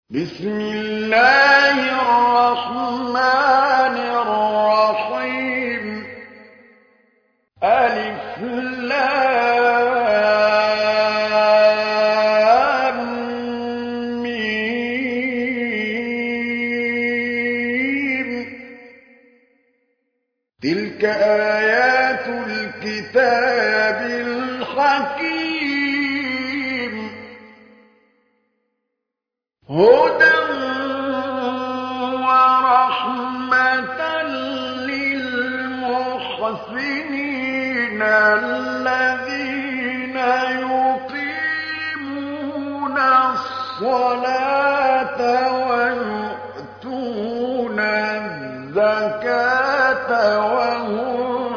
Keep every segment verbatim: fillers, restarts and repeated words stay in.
بسم الله الرحمن الرحيم ألف لام ميم تلك آيات الكتاب الحكيم هدى ورحمة للمحسنين الذين يقيمون الصلاة ويؤتون الزكاة وهم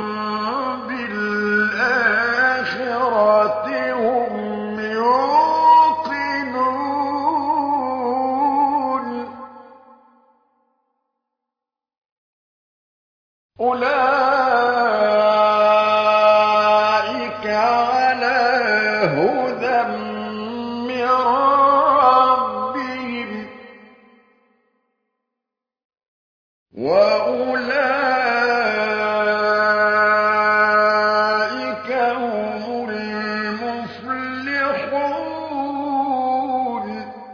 بالآخرة هم أولئك على هدى من ربهم وأولئك هم المفلحون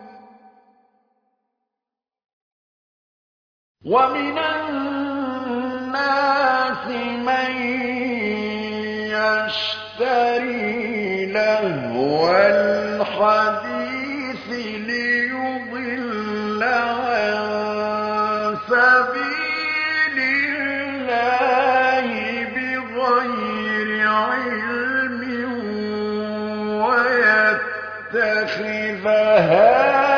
ومن الناس من يشتري لهو الحديث ليضل عن سبيل الله بغير علم ويتخذها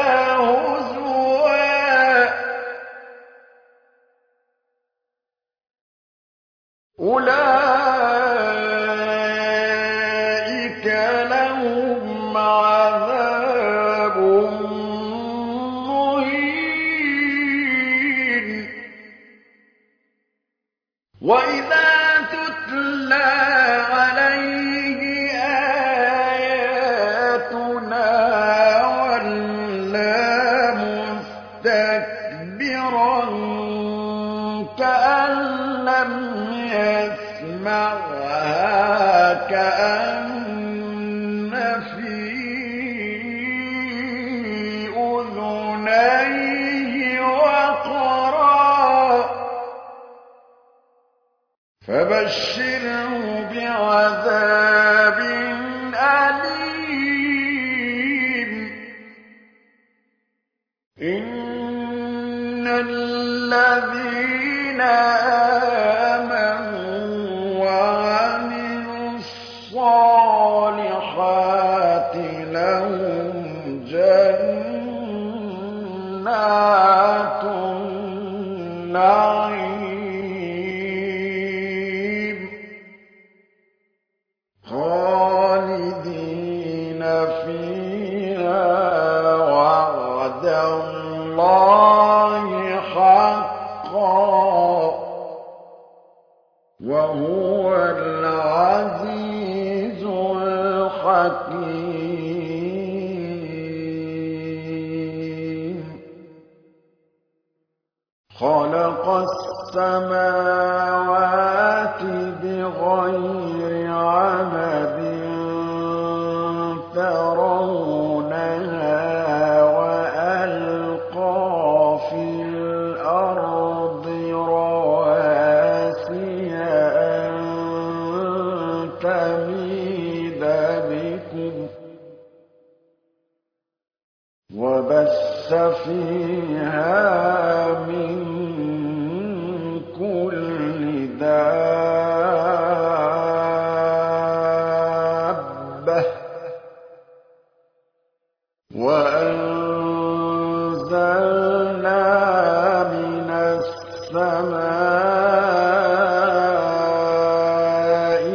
أولئك لهم عذاب مهين وإذا تتلى عليه آياتنا ولى مستكبرا كأن لم يسمعها كأن في أذنيه وقرا فبشره بعذاب أليم إن الذين الصالحات لهم جنات النعيم خالدين فيها وعد الله حقا وهو العزيز الحكيم خلق السماوات بغير عمد ترونها وألقى في الأرض رواسي أن تميد بكم وبث فيها من كل دابة وأنزلنا من السماء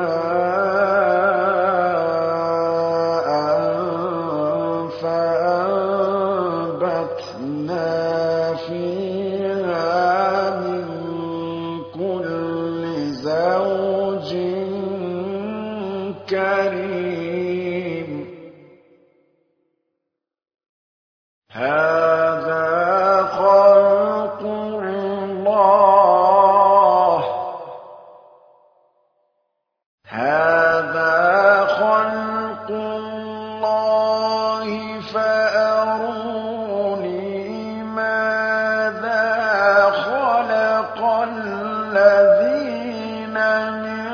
ماء فأنبتنا فيها من كل زوج كريم هَٰذَا خَلْقُ اللَّهِ هَٰذَا خَلْقُ اللَّهِ فَأَرُونِي مَاذَا خَلَقَ الَّذِينَ مِن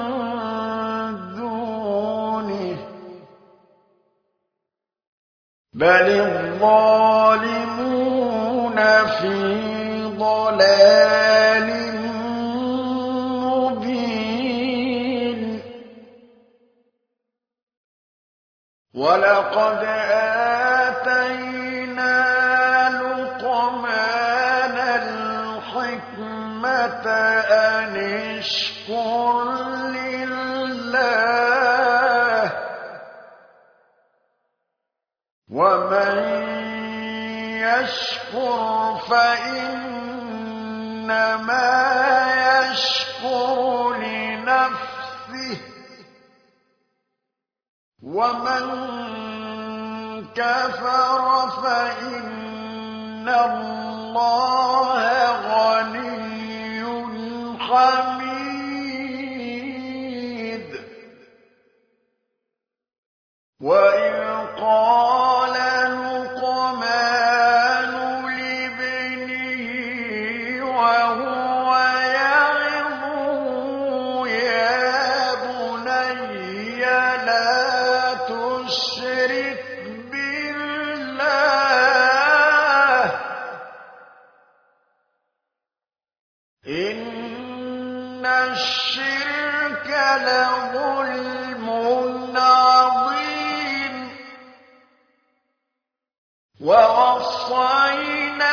دُونِهِ ۚ بَلِ الظَّالِمُونَ فِي ضَلَالٍ مُّبِينٍ وَلَقَدْ آتَيْنَا لُقْمَانَ الْحِكْمَةَ أَنِ اشْكُرْ لِلَّهِ ۚ وَمَن يَشْكُرْ فَإِنَّمَا يَشْكُرُ لِنَفْسِهِ ۖ وَمَن كَفَرَ فَإِنَّ اللَّهَ غَنِيٌّ حَمِيدٌ وَإِذْ قَالَ لُقْمَانُ لِابْنِهِ وَهُوَ يَعِظُهُ يَا بُنَيَّ لَا تُشْرِكْ بِاللَّهِ ۖ إِنَّ الشِّرْكَ لَظُلْمٌ عَظِيمٌ وَوَصَّيْنَا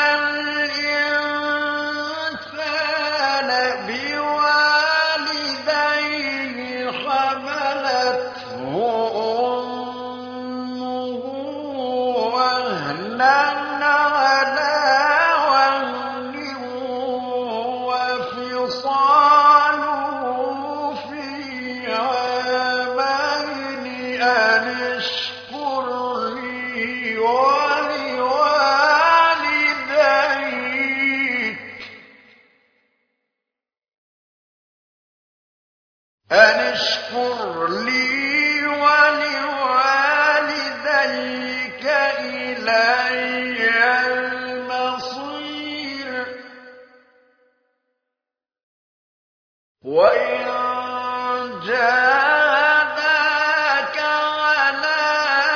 الْإِنسَانَ بِوَالِدَيْهِ حَمَلَتْهُ أُمُّهُ وَهْنًا عَلَىٰ وَهْنٍ وَفِصَالُهُ فِي عَامَيْنِ أَنِ اشْكُرْ لِي وَلِوَالِدَيْكَ أَنِ اشْكُرْ لِي وَلِوَالِدَيْكَ إِلَيَّ الْمَصِيرُ وَإِن جَاهَدَاكَ عَلَىٰ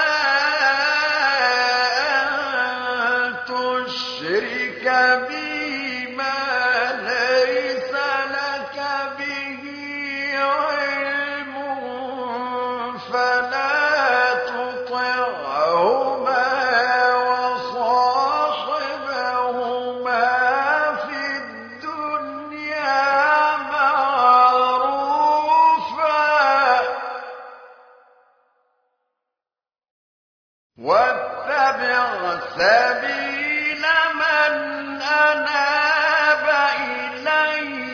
أَن تُشْرِكَ بِي مَا لَيْسَ لَكَ بِهِ عِلْمٌ فَلَا تُطِعْهُمَا وَصَاحِبْهُمَا فِي الدُّنْيَا مَعْرُوفًا ۖ وَاتَّبِعْ سَبِيلَ مَنْ أَنَابَ إِلَيَّ ۚ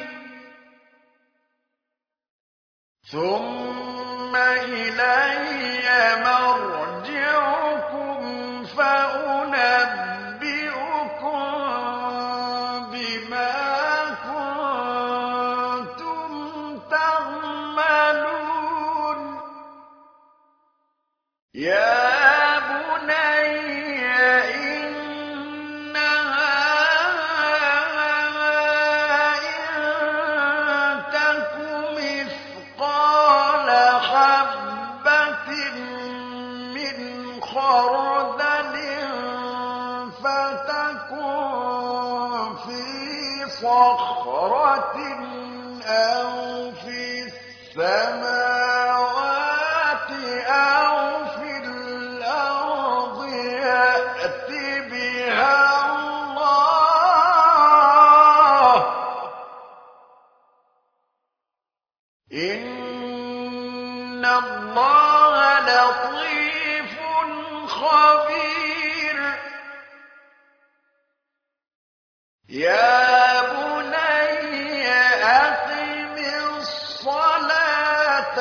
ثُمَّ إِلَيَّ مَرْجِعُكُمْ فَأُنَبِّئُكُم بِمَا كُنتُمْ تَعْمَلُونَ يَا بُنَيَّ إِنَّهَا إِن تَكُ مِثْقَالَ حَبَّةٍ مِّنْ خَرْدَلٍ فَتَكُن فِي صَخْرَةٍ أَوْ فِي السَّمَاوَاتِ أَوْ فِي الْأَرْضِ يَأْتِ بِهَا اللَّهُ ۚ إِنَّ اللَّهَ لَطِيفٌ خَبِيرٌ يَا بُنَيَّ أَقِمِ الصَّلَاةَ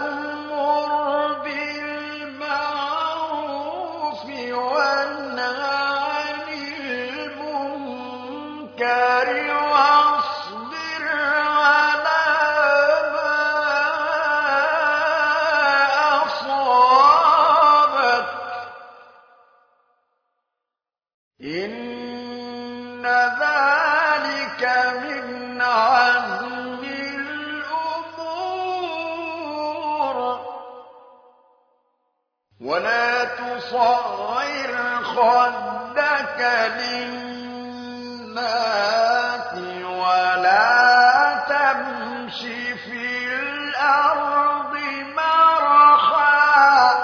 وَأْمُرْ بِالْمَعْرُوفِ وَانْهَ إن ذلك من عزم الأمور. ولا تصغر خدك للناس ولا تمش في الأرض مرحا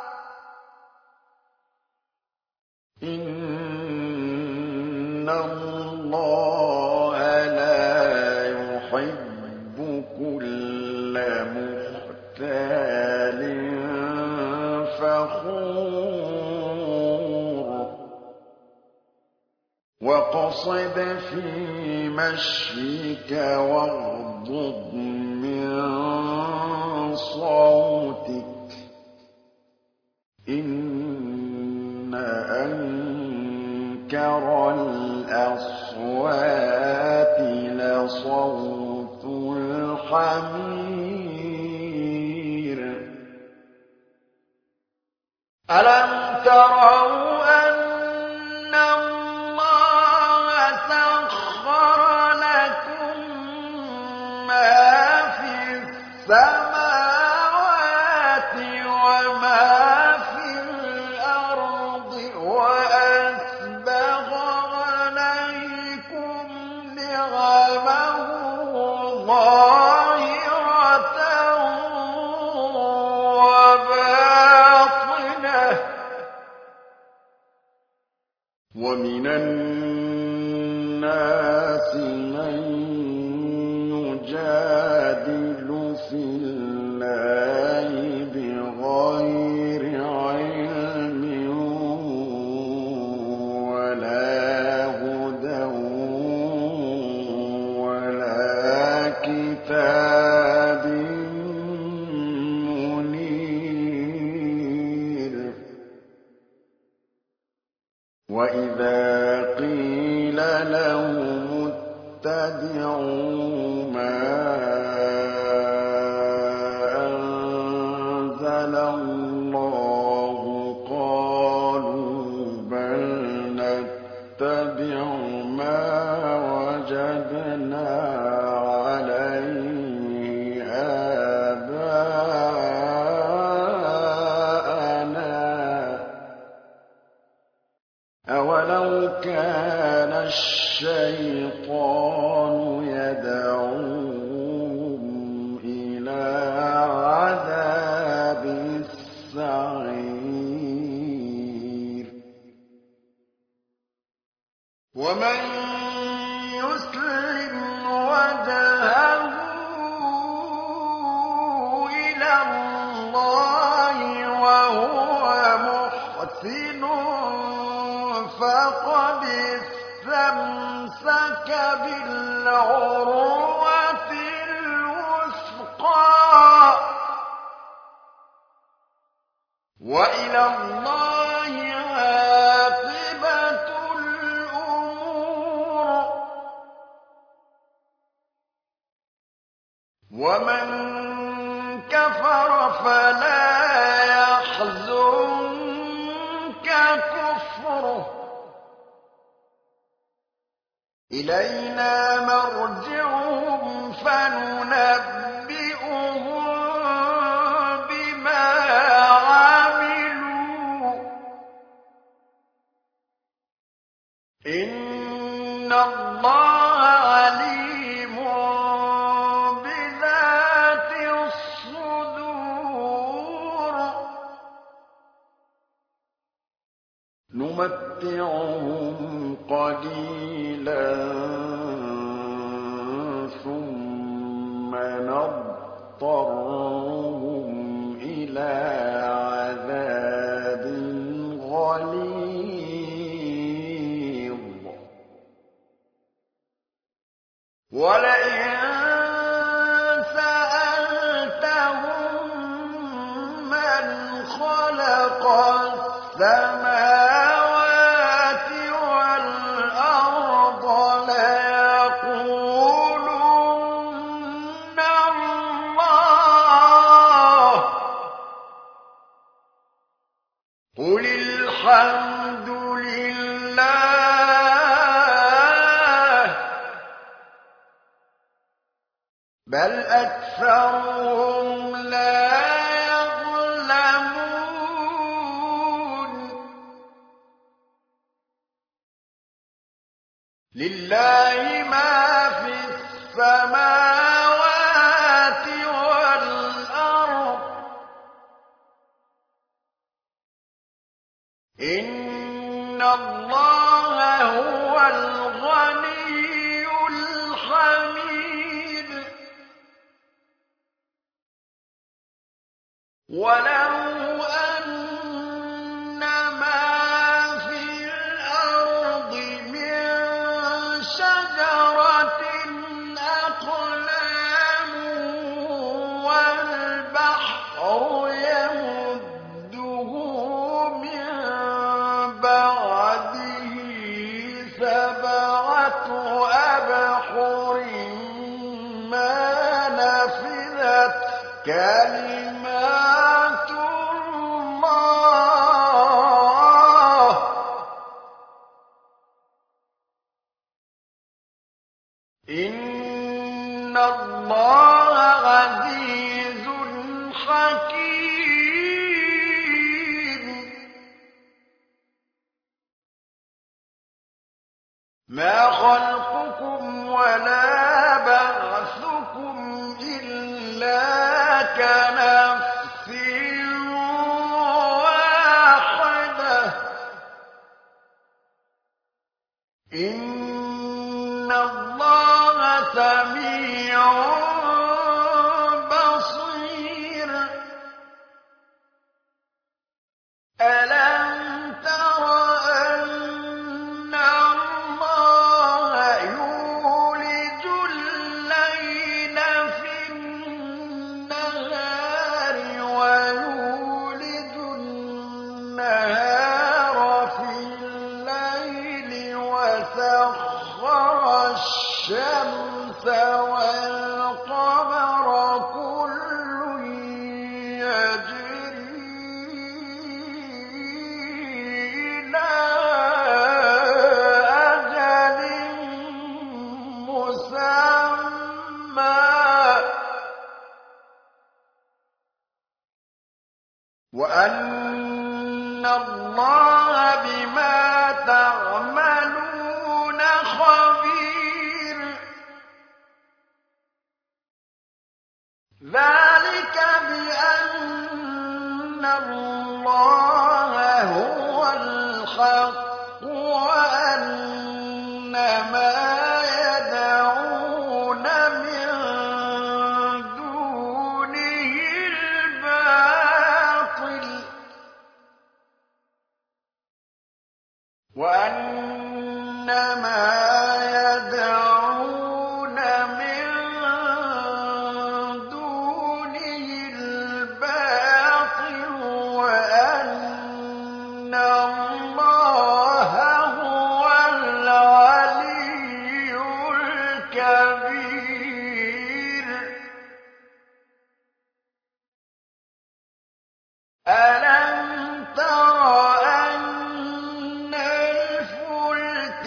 إن الله لا يحب كل مختال فخور. وقصد في مشيك واغضض من صوتك إن أنكر الأصوات لصوت الحمير. ألم تروا أن الله سخر لكم ما في السماوات وما في الأرض وأسبغ عليكم نعمه ظاهرة وباطنة. ومن الناس من يجادل في الله بغير علم ولا هدى ولا كتاب منير. وإذا قيل لهم اتبعوا ما أنزل الله قالوا بل نتبع ما وجدنا عليه آباءنا أولو كان الشيطان يدعوهم إلى عذاب السعير. ومن يسلم وجهه إلى الله وهو محسن فقد استمسك بالعروة الوثقى وإلى الله عاقبة الأمور. ومن كفر فلا يحزنك كفره إلينا مرجعهم فننبئهم بما عملوا إن الله عليم بذات الصدور. نمتعهم قليلا ثم نضطرهم إلى عذاب غليظ. ولئن سألتهم من خلق السماوات والأرض ليقولن الله قل الحمد لله بل أكثرهم لا يظلمون لله ما في السماوات والأرض إن الله هو الغني الحميد ولو أن ما في الأرض من شجرة أقلام والبحر يمده من بعده سبعة أبحر ما نفذت كلمات الله إن الله عزيز حكيم ما خلقكم ولا بعثكم إلا كنفس واحدة إن الله سميع بصير ألم تر أن الله يولج الليل في النهار ويولج النهار في الليل وسخر الشمس والقمر كل يجري إلى أجل مسمى وأن الله بما تعملون خبير ذلك بأن الله هو الحق وأن ما يدعون من دونه الباطل وأن ما يدعون من دونه الباطل وأن الله هو العلي الكبير ألم تر أن الفلك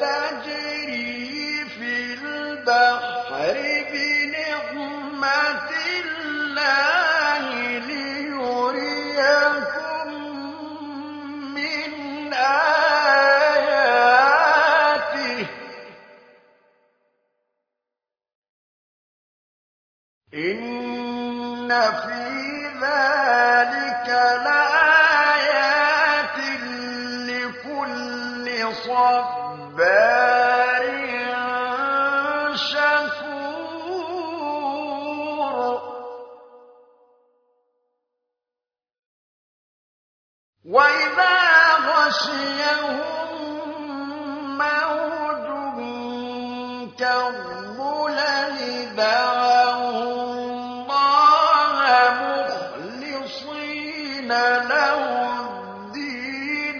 تجري في البحر بنعمة الله ليريكم من آياته إن في ذلك لآيات لكل صبار شكور وإذا غشيهم موج كالظلل دعوا الله مخلصين له الدين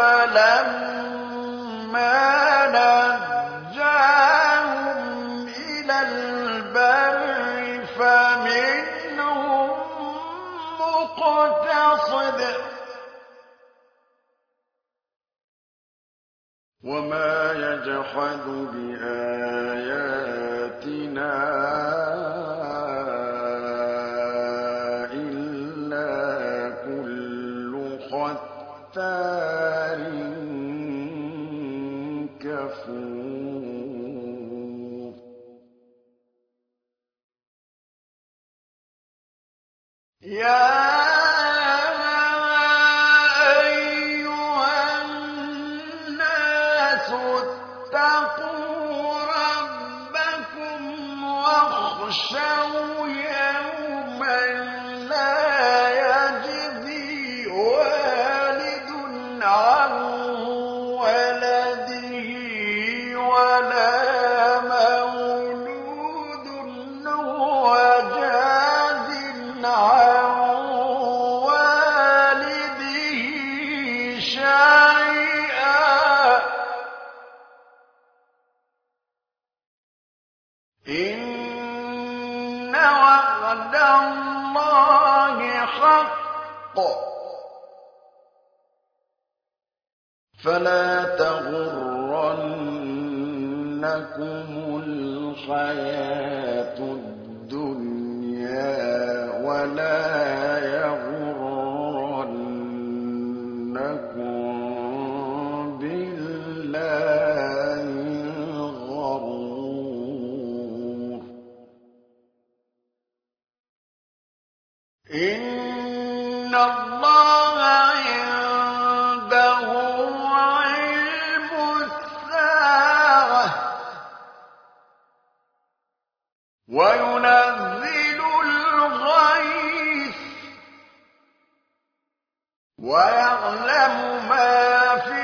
فلما نجاهم إلى البر فمنهم مقتصد وما يجحد بآياتنا جَبَّارٍ كَفُورٍ يَا أَيُّهَا النَّاسُ اتَّقُوا رَبَّكُمْ وَاخْشَوْا يَوْمًا لَّا يَجْزِي وَالِدٌ عَن وَلَدِهِ وَلَا مَوْلُودٌ هُوَ جَازٍ عَن وَالِدِهِ شَيْئًا ۚ إِنَّ وَعْدَ اللَّهِ حَقٌّ ۖ فَلَا تَغُرَّنَّكُمُ الْحَيَاةُ الدُّنْيَا وَلَا يَغُرَّنَّكُم بِاللَّهِ الْغَرُورُ إِنَّ اللَّهَ عِندَهُ عِلْمُ السَّاعَةِ وَيُنَزِّلُ الْغَيْثَ وَيَعْلَمُ مَا فِي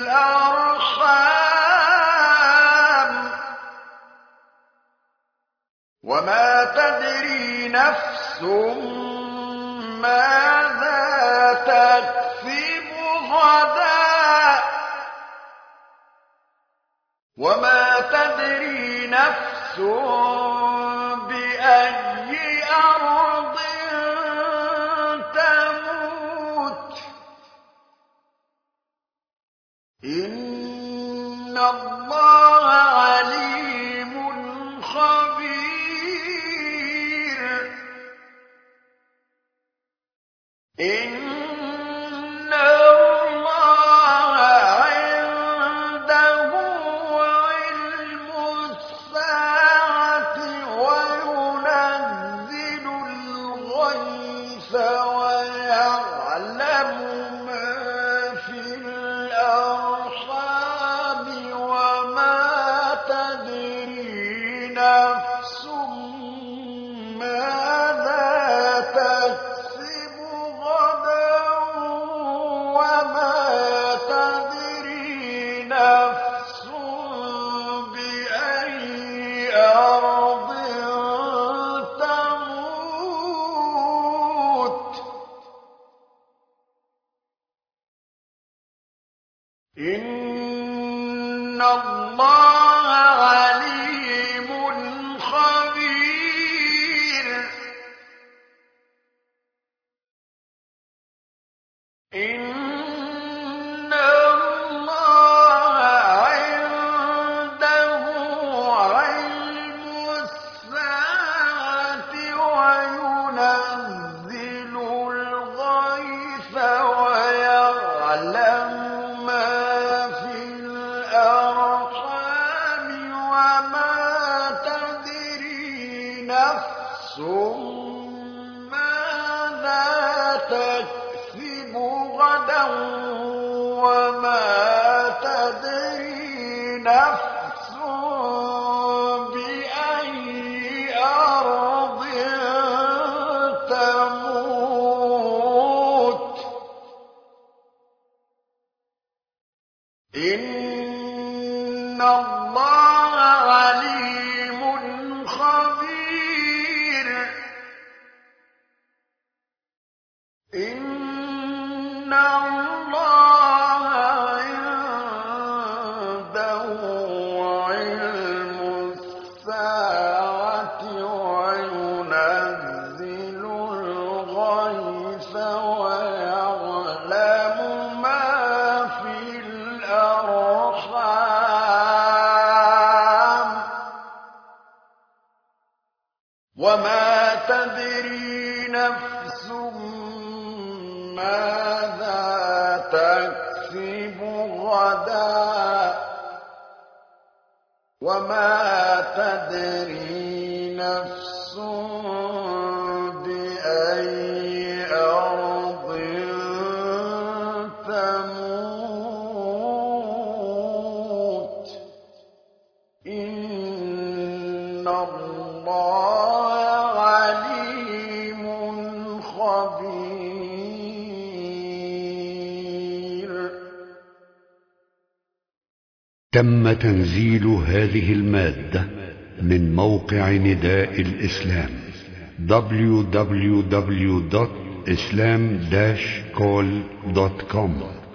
الْأَرْحَامِ ۖ وَمَا تَدْرِي نَفْسٌ مَّاذَا تَكْسِبُ غَدًا ۖ وَمَا تَدْرِي نَفْسٌ بِأَيِّ أَرْضٍ تَمُوتُ ۚ إِنَّ اللَّهَ عَلِيمٌ خَبِيرٌ إِنَّ اللَّهَ عِندَهُ عِلْمُ السَّاعَةِ وَيُنَزِّلُ الْغَيْثَ وَيَعْلَمُ مَا فِي الْأَرْحَامِ ۖ وَمَا تَدْرِي نَفْسٌ مَّاذَا تَكْسِبُ غَدًا ۖ وَمَا تَدْرِي نَفْسٌ بِأَيِّ أَرْضٍ تَمُوتُ ۚ إِنَّ اللَّهَ عَلِيمٌ خَبِيرٌ إِنَّ اللَّهَ عِندَهُ عِلْمُ السَّاعَةِ وَيُنَزِّلُ الْغَيْثَ وَيَعْلَمُ مَا فِي الْأَرْحَامِ ۖ وَمَا تَدْرِي نَفْسٌ مَّاذَا تَكْسِبُ غَدًا ۖ وَمَا تَدْرِي نَفْسٌ بِأَيِّ أَرْضٍ تَمُوتُ ۚ إِنَّ اللَّهَ عَلِيمٌ خَبِيرٌ إِنَّ اللَّهَ عِندَهُ عِلْمُ السَّاعَةِ وَيُنَزِّلُ الْغَيْثَ وَيَعْلَمُ مَا فِي الْأَرْحَامِ ۖ وَمَا تَدْرِي نَفْسٌ مَّاذَا تَكْسِبُ غدا وما تدري نفس بأي أرض تموت إن الله عليم خبير. تم تنزيل هذه المادة من موقع نداء الإسلام دبليو دبليو دبليو دوت إسلام داش كول دوت كوم.